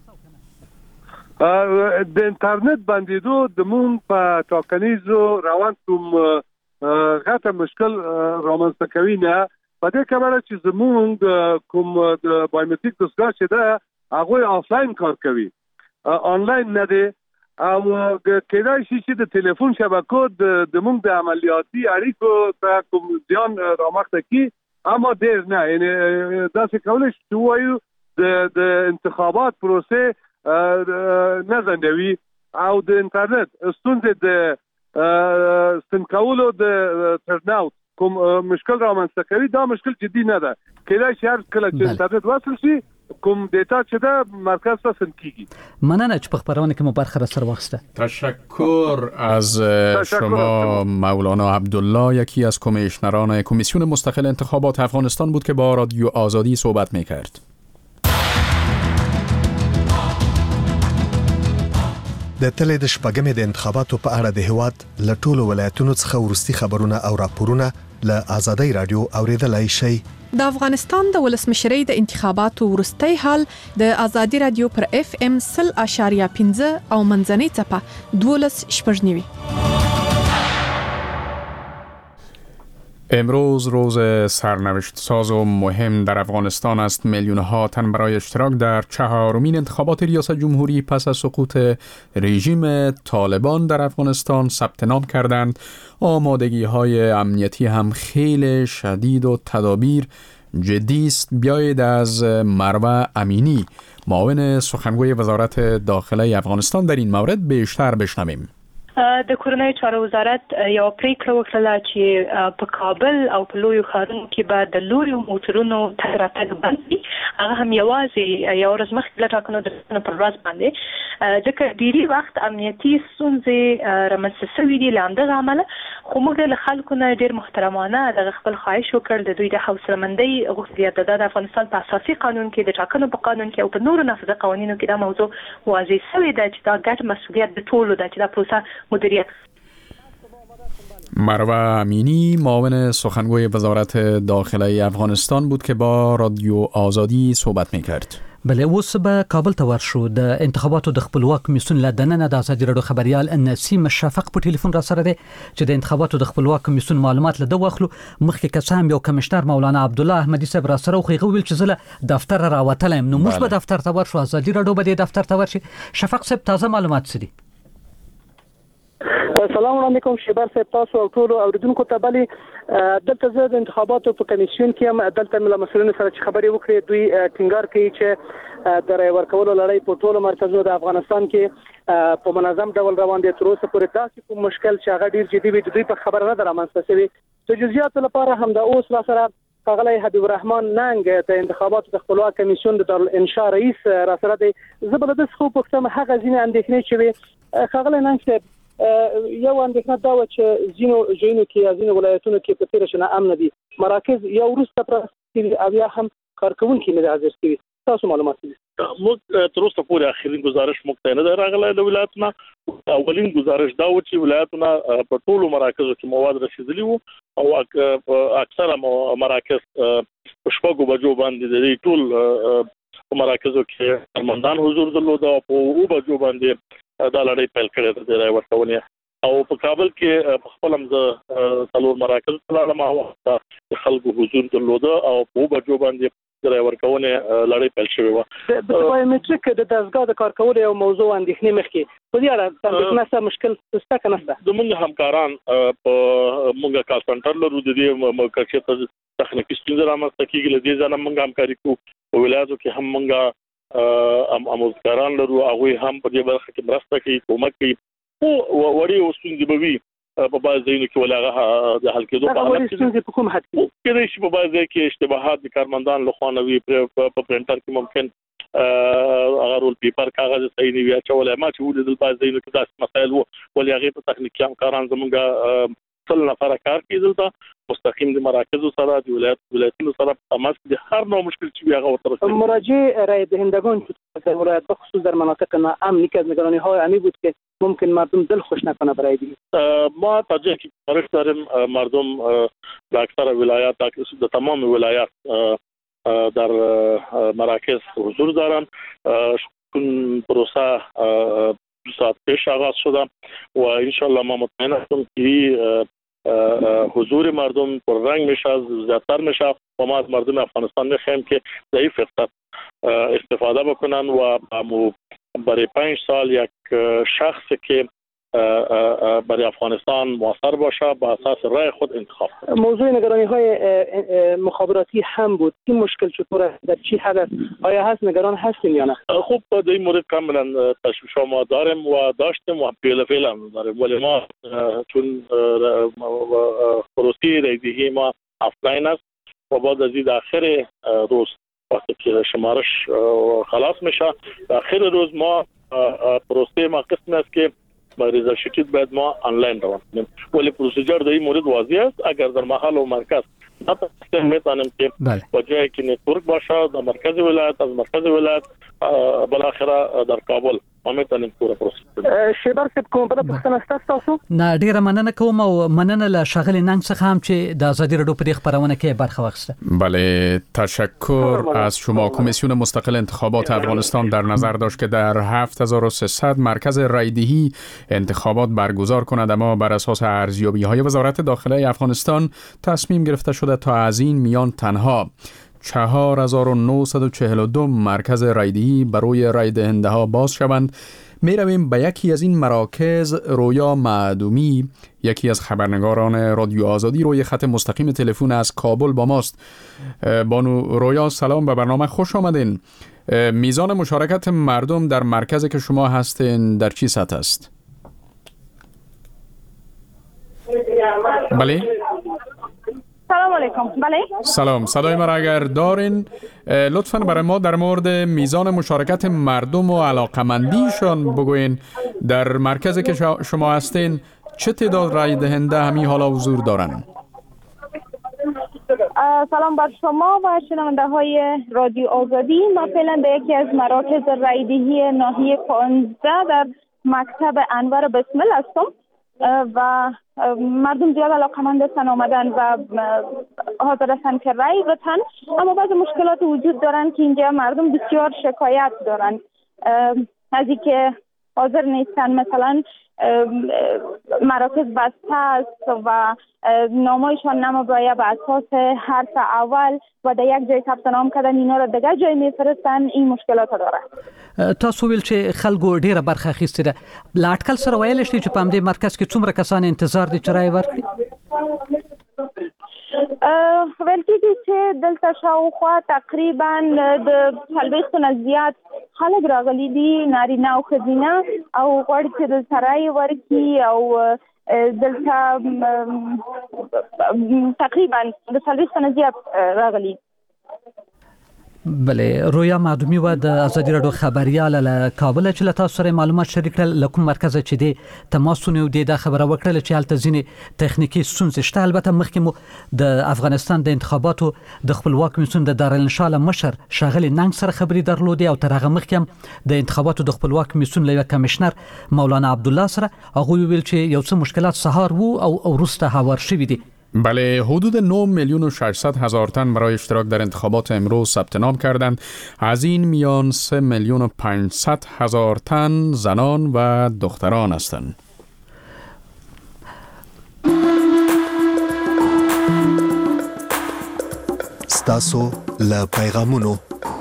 د انټرنیټ بندیدو د مون په ټاکنیزو روان کوم غټه مشکل رامنځته کوي نه. په دې کبره چې زمونږ کوم د بایومټریک دستګاه چې ده هغه آفلاین کار کوي، آنلاین نه دی. او کېدای شي چې د ټلیفون شبکو د مونږ د عملیاتي اړیکو ته کوم زیان رامخته کی، اما ډیر نه. یعنی دا څه کولای شي وایو د انتخابات پروسه نه زندوي او د انټرنیټ ستونزې د ستنکولو د ترناوت کوم مشکل رامنځته کوي. دا مشکل جدي نه ده. کله چې هر کله چې انټرنیټ وصل شي کوم دیتا چې ده مرکز ته سنکیږي. مننه چې په خبرونه کې مو برخه سره واخیسته. تشکر از شما مولانا عبدالله، یکی از کمیشنران کمیسیون مستقل انتخابات افغانستان بود که با رادیو آزادی صحبت می‌کرد. د تلې د شپږمې د انتخاباتو په اړه د هیواد له ټولو ولایتونو څخه ورستي خبرونه او راپورونه له آزادۍ رادیو اوریدلای شئ. د افغانستان د ولسمشرۍ د انتخاباتو ورستي حال د آزادۍ رادیو پر FM 0.5 او منځنۍ څپه 12.9. امروز روز سرنوشت ساز و مهم در افغانستان است. میلیون ها تن برای اشتراک در 4مین انتخابات ریاست جمهوری پس از سقوط رژیم طالبان در افغانستان ثبت نام کردند. آمادگی های امنیتی هم خیلی شدید و تدابیر جدی است. بیایید از مروه امینی، معاون سخنگوی وزارت داخله افغانستان، در این مورد بیشتر بشنویم. د کورنۍ چارو وزارت یو پریکړه وکړه چې په کابل او په لویو ښارونو کې به د لویو موټرونو تګ راتګ بند وي. هغه هم یوازې یو ورځ مخکې له ټاکنو د پر ورځ باندې ځکه ډېری وخت امنیتي ستونزې رامنځته شوي دي له همدغه امله. خو موږ له خلکو نه ډېر محترمانه دغه خپل خواهش وکړ د دوی د حوصله‌مندۍ غوښتنې د افغانستان په اساسي قانون کې د ټاکنو په قانون کې او په نورو نافذه قوانینو کې دا موضوع واضح شوی ده چې دا ګډ مسؤلیت د ټولو ده چې دا پروسه مدیریت. مروه امینی معاون سخنگوی وزارت داخله افغانستان بود که با رادیو آزادی صحبت می‌کرد. بله اوس به کابل ته ورشو. د انتخاباتو د خپلواک کمیسیون له دننه د ازادي راډیو خبريال نسیم شفق په ټلیفون را سره دی چې د انتخاباتو د خپلواک کمیسیون معلومات له واخلو. مخکې کسان یو کمشنر مولانا عبدالله احمدی صاحب را سره خو ویل چې زله دفتر راوتلم نو موږ به دفتر ته ورشو. ازادي راډیو به د دفتر ته ورشي. شفق صاحب تازه معلومات سدي. السلام علیکم شیبر صاحب، تاسو او ټول اوریدونکو ته بلی دلته زه د انتخاباتو په کمیسیون کې هم دلته مل مسؤلینو سره چې خبرې وکړې دوی ټینګار کوي چې د رای ورکولو لړۍ په ټولو مرکزونو د افغانستان کې په منظم ډول روان دي. تر اوسه پورې داسې کوم مشکل چې هغه ډیر جدي وي دوی په خبره نه درامنځته شوی. د جزئیاتو لپاره هم د اوس را سره ښاغلی حبیب الرحمن ننګ د انتخاباتو د خپلواک کمیسیون د دارالانشاء رئیس را سره دی. زه به د څه پوښتنه هغه ځینې اندېښنې چې وي ښاغلی ننګ صاحب یو اندېښنه دا و چې ځینو ځایونو کې ځینو ولایتونو کې په تیر شنه امن دي مراکز یو وروسته پرستی او یا هم کارکونکي نه حاضر شوي. تاسو معلومات دي؟ موږ تر اوسه پورې اخرین گزارش موږ نه راغلی د ولایتونو. اولین گزارش دا و چې ولایتونو په ټولو مراکزو کې مواد رسیدلی وو او اکثره مراکز په شپږو بجو باندې د ټول مراکزو کې فرماندان حضور درلود او په بجو باندې دا لړۍ پیل کړې ده د رای ورکونې. او په کابل کې په خپل هم څلور مراکز لاړم او د خلکو حضور درلود او په بجو باندې د رای ورکونې لړۍ پیل شوې و. د بایومټریک د دستګاه د کار کولو یو موضوع اندېښنې مخکې په دې اړه څنګه مشکل څه کنه ده؟ د موږ همکاران په موږ کال سنټر لرو د دې موقعیت ته تخنیکی ستونزې رامنځته کیږي. له دې ځنه موږ همکاري کوو. په ولایتو کې هم موږ اموزګاران لرو هغه هم په دې برخه کې مرسته کوي کومک کوي. او وړي ستونزې به وي په بعض ځایونو کې ولغه د حل کېدو په حالت کې په کوم حد کې چې په بعض ځای کې اشتباهات د کارمندان لخوا نه وي په پرنټر کې ممکن هغه رول پیپر کاغذ صحیح نه وي اچولای. ما چې ولې د بعض ځایونو کې داسې مسایل وو ولې هغه په تخنیکي همکاران زموږ ټول نفر کار کوي دلته مستقیم د مراکزو سره د ولایتونو سره تماس د هر نوع مشکل چې هغه ورته مراجع رای دهندگان در ولایت بخصوص در مناطق ناامن که از نگرانی‌های عمیق بود که ممکن مردم دل خوش نکنه برای دیگه. ما تا جایی که گزارش داریم مردم در اکثر ولایات در تمام ولایات در مراکز حضور دارن. پروسه 2 ساعت پیش آغاز شده و انشالله ما مطمئن هستم که حضور مردم پر رنگ میشه زیادتر میشه و ما از مردم افغانستان میخوایم که ضعیف فرصت استفاده بکنن و برای 5 سال یک شخصی که برای افغانستان موثر باشه با اساس رای خود انتخاب. موضوع نگرانی‌های مخابراتی هم بود. این مشکل چطوره؟ در چی حد است؟ آیا هست نگران هستیم یا نه؟ خوب در این مورد کاملا تشویش ما داریم و داشتیم و فعلا هم داریم ولی ما چون پروسه رایدهی ما آفلاین است و بعد از این آخر روز وقتی که شمارش خلاص میشه آخر روز ما پروسه ما قسم است که مریض شکیت باید ما آنلاین روان کنیم ولی پروسیجر در این مورد واضح است. اگر در محل و مرکز نتوانیم میتونیم که با جایی که نتورک باشه در مرکز ولایت از مرکز ولایت بالاخره در کابل ما میتونیم پورا پروسه شیبر صاحب کوم بل پوښتنه تاسو نه ډیره مننه کوم او مننه له شاغلی ننګ څخه هم چې د ازادي راډیو په خبرونه کې برخه واخیسته. بله تشکر از شما. کمیسیون مستقل انتخابات افغانستان در نظر داشت که در 7300 مرکز رایدهی انتخابات برگزار کند اما بر اساس ارزیابی‌های وزارت داخله افغانستان تصمیم گرفته شده تا از این میان تنها 4942 مرکز رایدهی برای رای دهنده ها باز شوند. می رویم به یکی از این مراکز. رویا معدومی یکی از خبرنگاران رادیو آزادی روی خط مستقیم تلفن از کابل با ماست. بانو رویا سلام، به برنامه خوش آمدین. میزان مشارکت مردم در مرکزی که شما هستین در چی سطح است؟ بله. سلام علیکم. بله. سلام، صدای ما را اگر دارین لطفاً برای ما در مورد میزان مشارکت مردم و علاقمندیشان بگوین. در مرکزی که شما هستین چه تعداد رای دهنده همین حالا حضور دارن؟ سلام بر شما و شنونده های رادیو آزادی. ما فعلا در یکی از مراکز رایدهی ناحیه 15 در مکتب انور بسمل هستم و مردم زیاد علاقمند هستن آمدن و حاضر هستن که رای بدن، اما بعض مشکلات وجود دارن که اینجا مردم بسیار شکایت دارن از اینکه حاضر نیستن. مثلا مراکز بسته است و نامایشان نمی‌باید به اساس حرف اول و در یک جای ثبت نام کردن اینا را دیگر جای میفرستن. این مشکلات داره. تاسو ویل چې خلکو ډیره برخه اخیسته ده، لاټکل سره ویل شي چې په همدې مرکز کې څومره کسان انتظار دي چې رای ورکړي؟ ویل کېږي چې دلته شاوخوا تقریبا د 40 نه زیات خلک راغلي دي، نارینه او ښځینه، او غواړي چې دلته رای ورکړي او دلته تقریبا د 40 نه زیات راغلي. بله، رویا معدومی و د ازادي راډیو خبريال له کابل چې له تاسو سره معلومات شریک کړل. لکه مرکز چې دی تماسونه دی د خبره وکړه چې هلته ځینې تخنیکی ستونزې شته. البته مخکې مو د افغانستان د انتخاباتو د خپلواک کمیسیون د دارالانشا مشر شاغلی ننګ سره خبري درلودې او تر هغه مخکې هم د انتخاباتو د خپلواک کمیسیون له کمشنر مولانا عبدالله سره هغه ویل چې یو څه مشکلات سهار وو او وروسته هوار شوي دي. بله، حدود 9,600,000 تن برای اشتراک در انتخابات امروز ثبت نام کردند. از این میان 3,500,000 تن زنان و دختران هستند. ستاسو له پیغامونو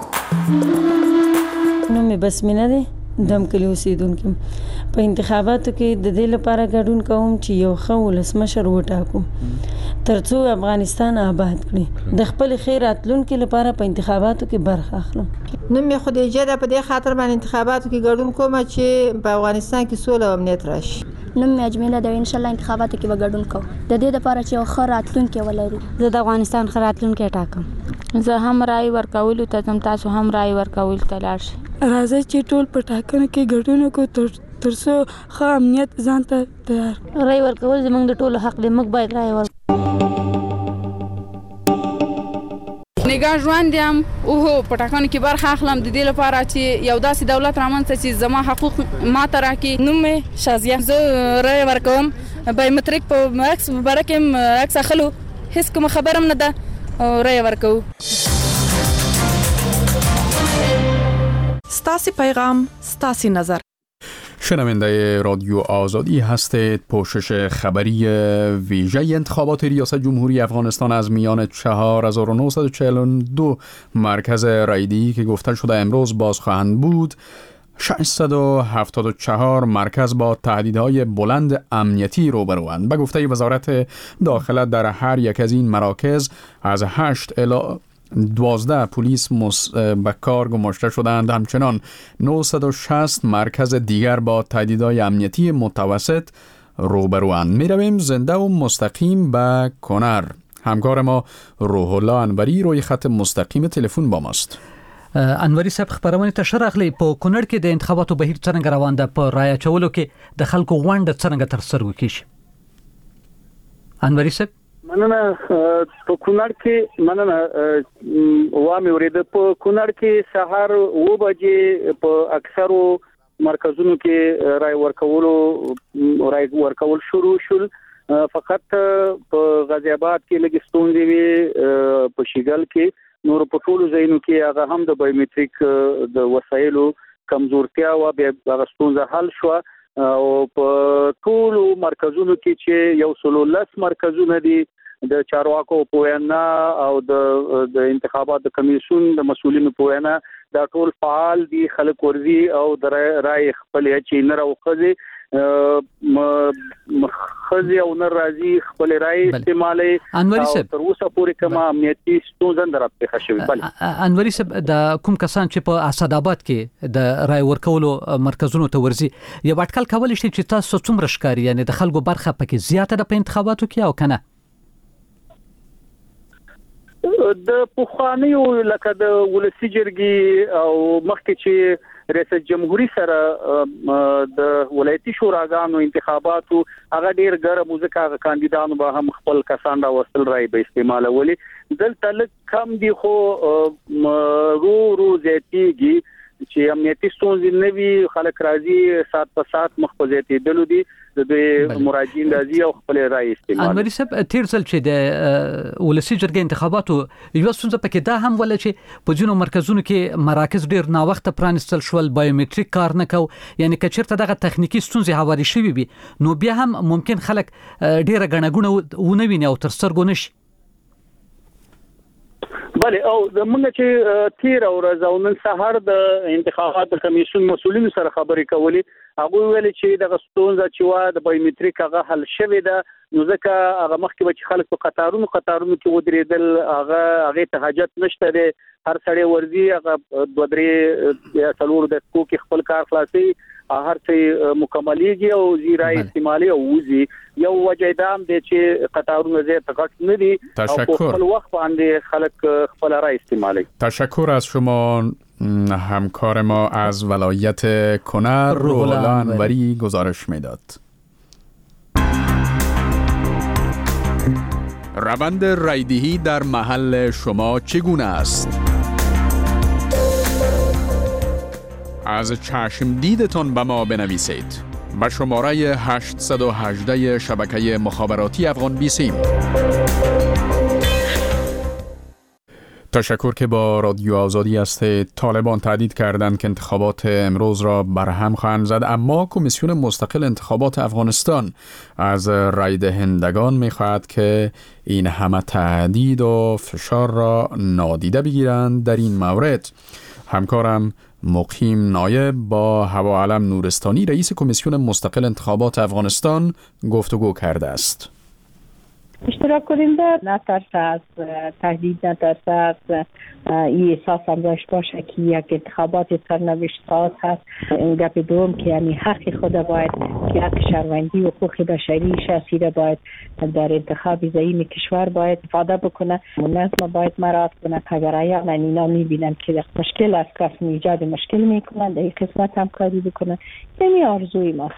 نومي بسمینه ده، دم کلی اوسیدونکو. په انتخاباتو کې د دې لپاره ګډون کوم چې یو ښه ولسمشر وټاکو ترڅو افغانستان آباد کړي. د خپل خیر راتلونکو لپاره په انتخاباتو کې برخه اخلم. نوم یې خدیجه ده، په دې خاطر باندې انتخاباتو کې ګډون کوم چې په افغانستان کې سوله او امنیت راشي. نوم یې اجمیله ده، ان شاء الله انتخاباتو کې به ګډون کوم د دې لپاره چې یو ښه راتلونکی ولرو. زه د افغانستان ښه راتلونکی ټاکم. زه هم رای ورکول ته ځم، تاسو هم رای ورکول ته لاړ شئ. راځئ چې ټول په ټاکنو کې ګډون وکړو ترڅو ښه امنیت ځان ته تیار. رای ورکول زموږ د ټولو حق دی، موږ باید رای ورکړو. نگاه ژوند یم او په ټاکنو کې برخه اخلم د دې لپاره چې یو داسې دولت رامنځته چې زما حقوق ماته راکړي. نوم مې شازیه، زه رای ورکوم. بایومټریک په عکس باره کې عکس اخلو، هیڅ کومه خبره هم نه ده او رای ورکوو. ستاسي پیغام، ستاسي نظر. شنونده رادیو آزادی هستید. پوشش خبری ویژه انتخابات ریاست جمهوری افغانستان از میان 4,942 مرکز رایده‌ای که گفته شده امروز باز خواهند بود، 674 مرکز با تهدیدهای بلند امنیتی روبروند. به گفته وزارت داخله در هر یک از این مراکز از 8 الی 12 پلیس به کار گماشته شدند. همچنان 960 مرکز دیگر با تهدیدهای امنیتی متوسط روبروند. می رویم زنده و مستقیم به کنر. همکار ما روح الله انوری روی خط مستقیم تلفن با ماست. انوری صاحب، خبرونه ته شرغلی په کونړ کې د انتخاباتو بهیر څنګه روان ده؟ په رای چولو کې د خلکو غونډه څنګه تر سره وکړي؟ انوری صاحب مننه. په کونړ کې مننه وامه ورېده. په کونړ کې سهار 2 بجې په اکثرو مرکزونو کې رای ورکول شروع شول. فقط په غازی آباد کې لږ ستونزې وي، په شیګل کې، نور په ټولو ځایونو کې هغه هم د بایومټریک د وسایلو کمزورتیا او بیا هغه ستونزه حل شو. او په ټولو مرکزونو کې چې یو 110 مرکزونه دي د چارواکو په وینا او د انتخاباتو کمیسیون د مسؤلینو په وینا دا ټول فعال دي. خلک ورزي او د رای خپل چې نه راوخذي خزي او ناراضي خپل رائے استعمالي انوري صاحب تر اوسه پورې کوم امنیتي ستونزه درته خښوي. بل انوري صاحب د کوم کسان چې په اسداباد کې د رائے ورکولو مرکزونو ته ورزي یو اټکل کول شي چې تاسو څومره ښکاری یعنی د خلکو برخه پکې زیاته ده په انتخاباتو کې او کنه؟ د پوخانیو لکه د ولسی جرګي او مخکې چې ریاست جمهوریت سره د ولایتي شوراګانو انتخاباتو هغه ډیر ګرم ځکه کاندیدانو به هم خپل کسان را وصل راي به استعمالولي دلته لږ کم دي خو رو زیاتیږي چې امنیتي ستونزې نه وي خلک راځي سات په سات مخفزيتي دلو دي د مراجعین راځي او خپل رائے استعمال. انوري صاحب تیر ځل چې د ولسی جرګې انتخاباتو یو څه پکې دا هم ول چې په ځینو مرکزونو کې مراکز ډیر نا وخت پرانستل شول بایومټریک کار نه کو یعنی کچرته دغه تخنیکی ستونزې هواري شوي وي نو بیا هم ممکن خلک ډیره غنګونه ونه ویني او تر سترګو نشي. بله او موږ چې تیر ورځ او نن سهار د انتخاباتو کمیسیون مسؤلینو سره خبرې کولې هغه ویل چې د ستونزه چې وا د بایومټریک هغه حل شوی ده نو ځکه هغه مخکې چې خلک په قطارونو کې ودرېدل هغه ته حاجت نشته ده هر سړی ورزي هغه دوه درې څلور دقیقو کې خپل کار خلاصي هر څه مکملېږي او زیرای استعمالي او وزي یو وجدام دي چې قطارونه زه تکټ نه دي او خپل وخت باندې خلک خپل رای استعمالي. تشکر از شما همکار ما از ولایت کنر روح‌الله انوری گزارش میداد. روند رایدهی در محل شما چگونه است؟ از چشم دیدتان به ما بنویسید. به شماره 818 شبکه مخابراتی افغان بیسیم. تشکر که با رادیو آزادی هستید. طالبان تهدید کردند که انتخابات امروز را برهم خواهند زد، اما کمیسیون مستقل انتخابات افغانستان از رای دهندگان می‌خواهد که این همه تهدید و فشار را نادیده بگیرند. در این مورد همکارم مقیم نایب با هوا علم نورستانی رئیس کمیسیون مستقل انتخابات افغانستان گفتگو کرده است. اشتراک کننده نترسه از تهدید، نترسه از این احساس هم داشت باشه که یک انتخابات سرنوشت ساز هست. این گپ دوم که یعنی حق خود باید که حق شهروندی و حقوق بشری شخصی را باید در انتخاب زعیم کشور باید استفاده بکنه، نظم باید مراعات کنه. اگر اینا اینا میبینن که مشکل است، کس ایجاد مشکل میکنن، در این قسمت همکاری بکنن. یعنی آرزوی ما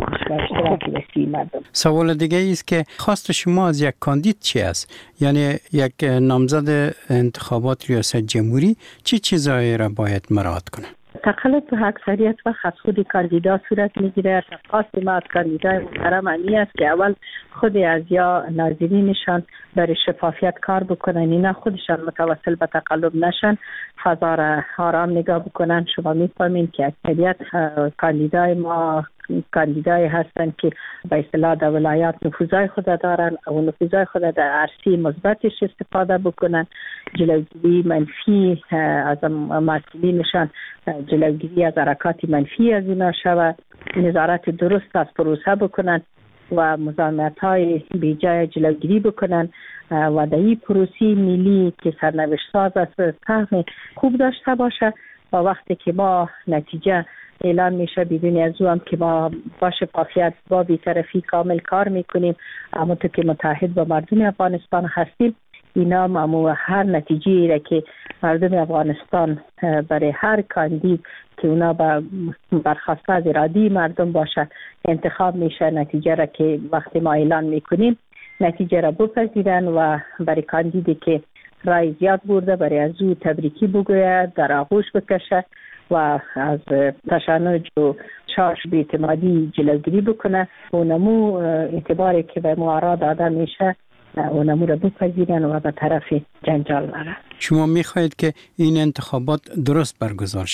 اشتراک وسیع مردم. سوال دیگه است که خواست شما از یک کاندید چی است؟ یعنی یک نامزد انتخابات ریاست جمهوری چه چیزایی را باید مراعات کنه؟ تقلب به اکثریت وقت از خود کاندیدا صورت میگیره. خواست ما از کاندیدای محترم انی است که اول خود از یا ناظرینشان برای شفافیت کار بکنن، اینا خودشان متوسل به تقلب نشن، فضا را آرام نگاه بکنن. شما میفهمین که اکثریت کاندیدای ما کاندیدای هستند که به اصطلاح در ولایات نفوذای خود دارن و نفوذای خود در عرصه مثبتش استفاده بکنن. جلوگیری منفی از مسئولینشان، جلوگیری از حرکات منفی از اینا شود، نظارت درست از پروسه بکنن و مزاحمت‌های بیجای جلوگیری بکنن و در این پروسه ملی که سرنوشت ساز است فهم خوب داشته باشه و وقتی که ما نتیجه اعلان میشه بدون از او هم که ما با شفافیت با بی‌طرفی کامل کار میکنیم، اما تو که متحد با مردم افغانستان هستیم، اینا هم هر نتیجه‌ای را که مردم افغانستان برای هر کاندید که اونا برخواسته از اراده مردم باشه انتخاب میشه، نتیجه را که وقتی ما اعلان میکنیم نتیجه را بپذیرن و برای کاندیدی که رای زیاد برده برای از او تبریکی بگوید، در آغوش بکشه و از تشنج و شاش بی‌اعتمادی جلوگیری بکنه. اونمو اعتباری که به معارض داده میشه اونمو را بپذیرن و به طرف جنجال نرن. شما میخواهید که این انتخابات درست برگزار شود.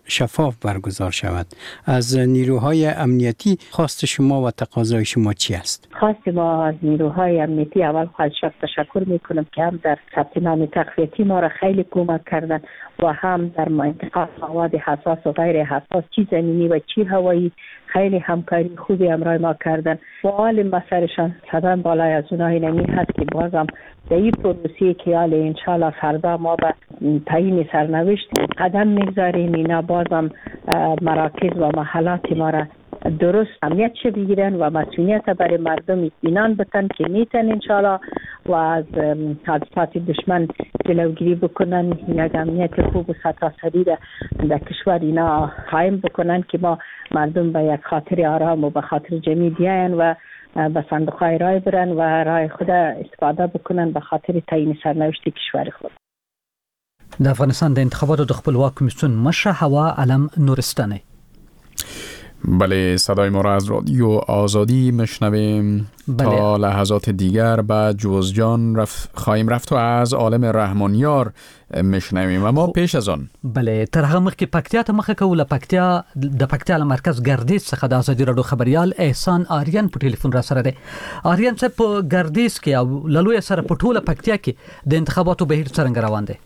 شفاف برگزار شود. از نیروهای امنیتی خواست شما و تقاضای شما چی است؟ خواست ما از نیروهای امنیتی اول خواهد تشکر میکنم که هم در ثبت نام تقویتی ما را خیلی کمک کردن و هم در انتقال مواد حساس و غیر حساس، چی زمینی و چی هوایی، خیلی همکاری خوبی همراه ما کردن. سوال مسئلهشان قدم بالای از اونها نمی هست که بازم در این پروسی که حال انشالله فردا ما به تعیین سرنوشت قدم میگذاریم، اینا بازم مراکز و محلات ما را درست امنیت چه بگیرن و مسئولیت برای مردم اطمینان بتن که میتن انشالله و از حادثات دشمن جلوگیری بکنن، یک امنیت خوب و سرتاسری در کشور اینا قائم بکنن که ما مردم به یک خاطر آرام و به خاطر جمعی بیاین و به صندوقهای رای برن و رای خود استفاده بکنن به خاطر تعیین سرنوشت کشور خود. د افغانستان د انتخاباتو د خپلواک کمیسیون مشر هوا علم نورستانه. بله، صدای ما را از رادیو آزادی میشنویم. تا لحظات دیگر به جوزجان خواهیم رفت و از عالم رحمانیار میشنویم و ما پیش از آن بله تر هغه مخکې پکتیا ته مخه کوله. پکتیا مرکز ګردیز څخه د ازادي راډیو خبريال احسان آریان په ټلیفون را سره دی. آریان صاحب په ګردیز کې او للوی سره په ټوله پکتیا کې د انتخاباتو بهیر څنګه روان دی؟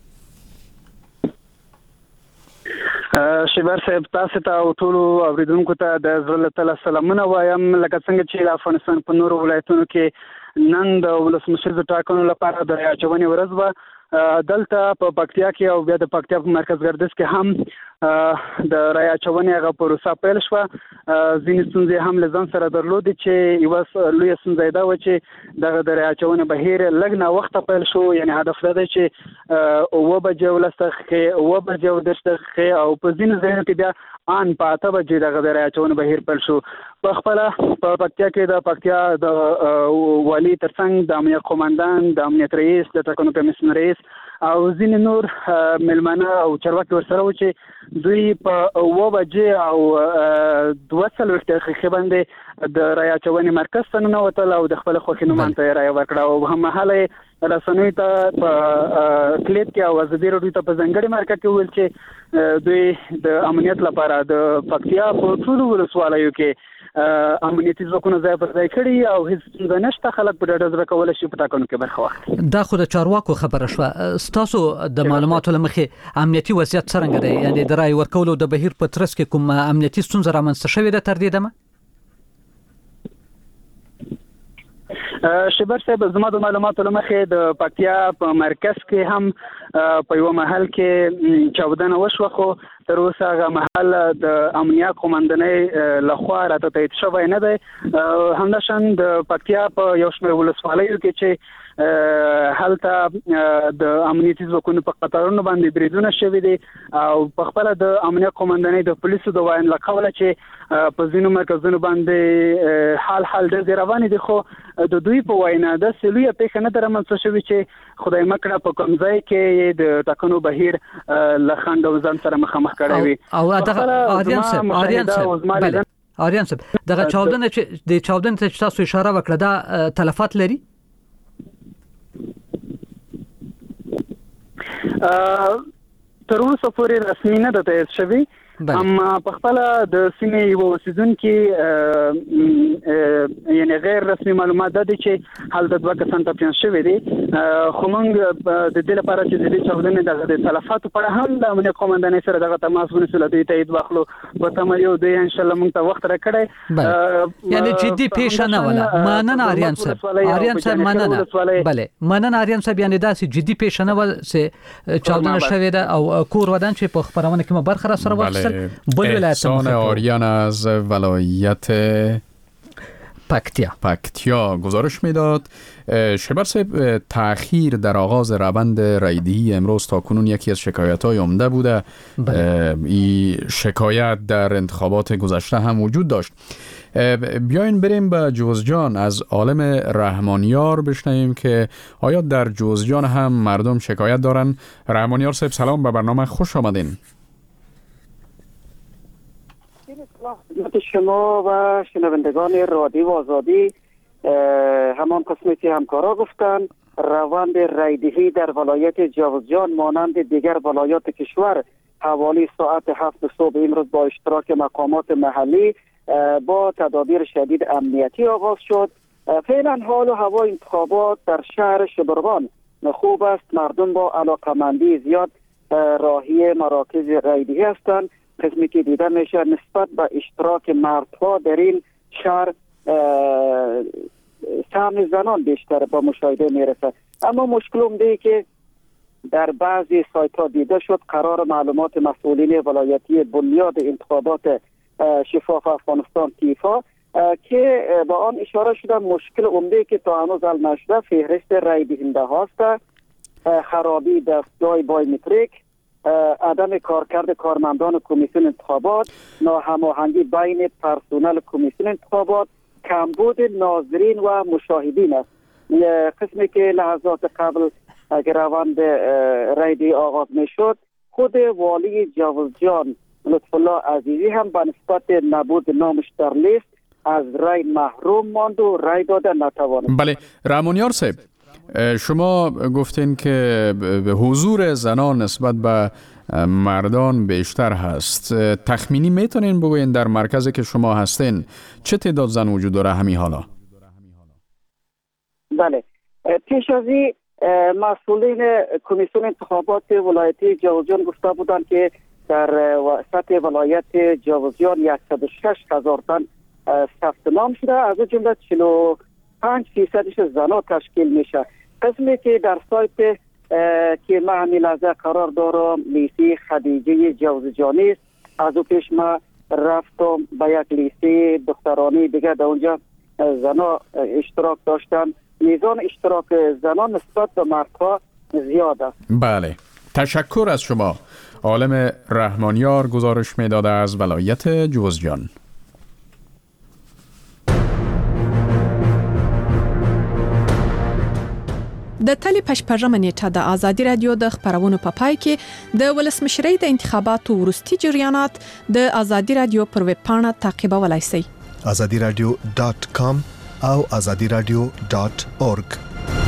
شیبر صاحب تاسو ته او ټول اوریدونکو ته د زړه له سلامونه وایم. لکه څنګه چې د افغانستان په نورو ولایتونو کې نن د ولسمشر د ټاکنو لپاره د اچونې ورځ و، دلته په پکتیا کې او بیا د پکتیا په مرکز ګردیز کې هم د رای اچونې هغه پروسه پیل شوه. ځینې ستونزې هم له ځان سره درلودې چې یوه لویه ستونزه دا وه چې دغه د رای اچونې بهیر لږ ناوخته پیل شو. یعنې هدف دا دی چې 9 بجې 10 دقیقې 9 بجې 10 دقیقې او په ځینو ځایونو کې بیا ان په 8 بجې دغه د رای اچونې بهیر پیل شو. په خپله په پکتیا کې د پکتیا د والي ترڅنګ د امنیت قومندان، د امنیت رئیس، د ټاکنو کمیسیون رئیس او ځینې نور ملمنه او چارواکي ورسره و چې دوی په 9 بجې او 22 دقیقې باندې د رای اچونې مرکز ته ننوتل او د خپل خوښې نومان ته رای ورکړه او هممهاله رسنیو ته په کلیپ کې او ازادي راډیو ته په ځانګړي مرکه کې ویل چې دوی د امنیت لپاره د پکتیا په ټولو ولسوالیو کې امنیتي ځواکونه ځای پر ځای کړي او هیڅ ستونزه نشته. خلک په ډاډه زړه کولی شي په ټاکنو کې برخه واخلي. دا خو د چارواکو خبره شوه. ستاسو د معلوماتو له مخې امنیتي وضعیت څرنګه دی؟ یعنې د رای ورکولو د بهیر په ترڅ کې کوم امنیتي ستونزه رامنځته شوې ده تر دې دمه؟ شبر صاحب زما د معلوماتو له مخې د پکتیا په مرکز کې هم په یو محل کې چاودنه وشوه، خو تر اوسه هغه محل د امنیت قومندانۍ لخوا راته تایید شوی نه دی. همداشان د پکتیا په یو شمېر ولسوالیو کې چې هلته د امنیتي ځواکونو په قطارونو باندې بریدونه شوي دي او په خپله د امنیت قومندانۍ د پولیسو د وینا له قوله چې په ځینو مرکزونو باندې حال ډېرې روانې دي، خو د دوی په وینا داسې لویه پیښه نه ده رامنځته شوې چې خدای مکړه په کوم ځای کې د ټاکنو بهیر له خنډ او ځان سره مخامخ کړی وي. او دغه آریان صاحب دغه چاودنه چې تاسو اشاره وکړه دا تلفات لري؟ تر اوسه پورې رسمي نه ده تایید شوی، اما په خپل د سیمې یو اوسیدونکي یعنی غیر رسمي معلومات ده چې هلته 2 کسان ټپیان شوي دي. خو موږ د دې لپاره چې د دې چاودنې د تلفاتو په اړه هم د امنیت قومندانۍ سره دغه تماس ونیسو، له دوی تایید واخلو. په تمه یو دوی ان شاء الله موږ ته وخت راکړی. یعنی جدي پیښه نه ولا؟ مننه آریان صاحب مننه. بله مننه آریان صاحب، یعنی داسې جدي پیښه نه ولا چې چاودنه شوې ده او کور ودان چې په خبرونه کې ما برخه را سره واخیستل. احسان آریان از ولایت پکتیا گزارش میداد. شبر صاحب، تأخیر در آغاز روند رایدهی امروز تا کنون یکی از شکایت‌های عمده بوده. این شکایت در انتخابات گذشته هم وجود داشت. بیاین بریم به جوزجان از عالم رحمانیار بشنویم که آیا در جوزجان هم مردم شکایت دارن. رحمانیار صاحب سلام، به برنامه خوش آمدین. خدمت شما و شنوندگان رادیو آزادی. همان قسمی که همکارا گفتن، روند رایدهی در ولایت جوزجان مانند دیگر ولایات کشور حوالی ساعت 7 صبح امروز با اشتراک مقامات محلی با تدابیر شدید امنیتی آغاز شد. فعلا حال و هوای انتخابات در شهر شبروان خوب است. مردم با علاقمندی زیاد راهی مراکز رایدهی هستند. قسمی که دیده میشه نسبت به اشتراک مردها در این شهر سهم زنان بیشتر با مشاهده میرسه. اما مشکل اومده که در بعضی سایت ها دیده شد قرار معلومات مسئولین ولایتی بنیاد انتخابات شفاف افغانستان تیفا که با آن اشاره شده مشکل عمده که تا هنوز حل نشده فهرست رای دهنده هاست، خرابی دستگاه بایومتریک، عدم کارکرد کارمندان کمیسیون انتخابات، ناهماهنگی بین پرسنل کمیسیون انتخابات، کمبود ناظرین و مشاهدین است. قسمی که لحظات قبل اگر روند رایدهی آغاز می شد خود والی جوزجان لطف الله عزیزی هم به نسبت نبود نامش در لیست از رای محروم ماند و رای داده نتوانست. بله، رحمانیار صاحب، شما گفتین که حضور زنان نسبت به مردان بیشتر هست. تخمینی میتونین بگوین در مرکزی که شما هستین چه تعداد زن وجود داره همین حالا؟ بله، پیش از این مسئولین کمیسیون انتخابات ولایتی جوزجان گفته بودند که در سطح ولایت جوزجان 106,000 تن ثبت نام شده، از جمله 45% زنان تشکیل میشه. قسمی که در سایت که من همین لحظه قرار دارم لیستی خدیجه جوزجانی است، از او پیش من رفتم به یک لیستی دخترانی دیگه، در اونجا زنان اشتراک داشتن. میزان اشتراک زنان نسبت به مردها زیاد است. بله، تشکر از شما. عالم رحمانیار گزارش میداده از ولایت جوزجان. د تلې پشپږمه نیټه د آزادي رادیو د خبرونو په پای کې د ولسمشرۍ د انتخاباتو وروستي جریانات د آزادي رادیو پر ویب پاڼه تعقیبولای شئ. azadiradio.com او azadiradio.org.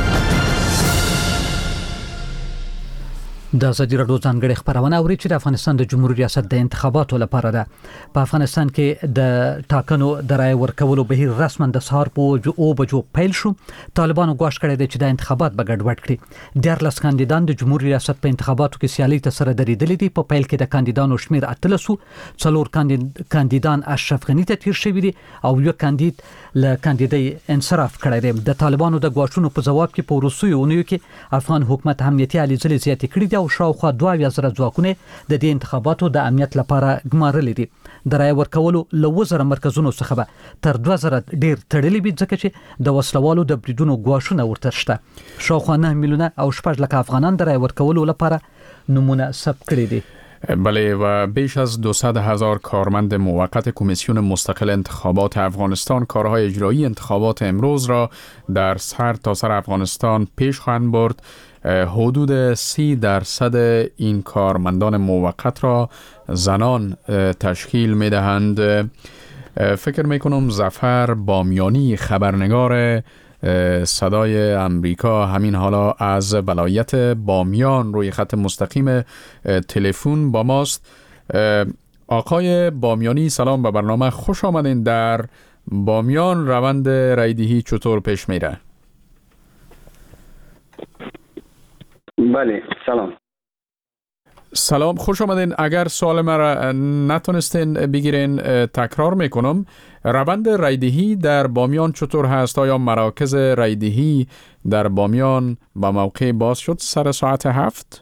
د ازادي راډیو ځانګړي خبرونه اوري چې د افغانستان د جمهوریت ریاست د انتخاباتو لپاره ده. په افغانستان کې د ټاکنو د رای ورکولو بهیر رسما د سهار په 9 بجو پیل شو. طالبانو ګواښ کړی دی چې د انتخابات به ګډوډ کړي. 14 کاندیدان د جمهوریت ریاست په انتخاباتو کې سیالي ته سره درېدلي دي. په پیل کې د کاندیدانو شمیر 13 څلور کاندیدان اشرف غنی ته تیر شوی دي او یو کاندید له کاندیدای انصراف کړی دی. د طالبانو د ګواښونو په جواب کې په روسیو اونیو کې افغان حکومت امنیتي هلې ځلې زیاتې کړې دي او شاوخوا 2000 ځواکونه د دې انتخاباتو د امنیت لپاره ګمارلي دي. د رای ورکولو له 2000 مرکزونو څخه به تر 2000 ډیر تړلي دي ځکه چې د وسلوالو د بریدونو ګواښونه ورته شته. شاوخوا 9 میلیونه او 6 لک افغانان د رای ورکولو لپاره نمونه ثبت کړي دي. بله، و بیش از 200,000 کارمند موقت کمیسیون مستقل انتخابات افغانستان کارهای اجرایی انتخابات امروز را در سر تا سر افغانستان پیش خواهند برد. حدود 30% این کارمندان موقت را زنان تشکیل می دهند. فکر می کنم ظفر بامیانی خبرنگار صدای امریکا همین حالا از ولایت بامیان روی خط مستقیم تلفن با ماست. آقای بامیانی سلام به برنامه، خوش آمدین. در بامیان روند رایدهی چطور پیش میره؟ بله، سلام، خوش آمدین. اگر سوال مرا نتونستین بگیرین تکرار میکنم. روند رایدهی در بامیان چطور هست؟ آیا مراکز رایدهی در بامیان با موقع باز شد سر ساعت 7؟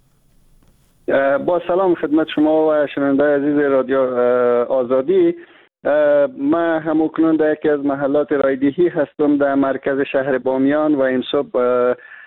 با سلام خدمت شما و شنونده عزیز رادیو آزادی. من همکنون در یکی از محلات رایدهی هستم در مرکز شهر بامیان و این صبح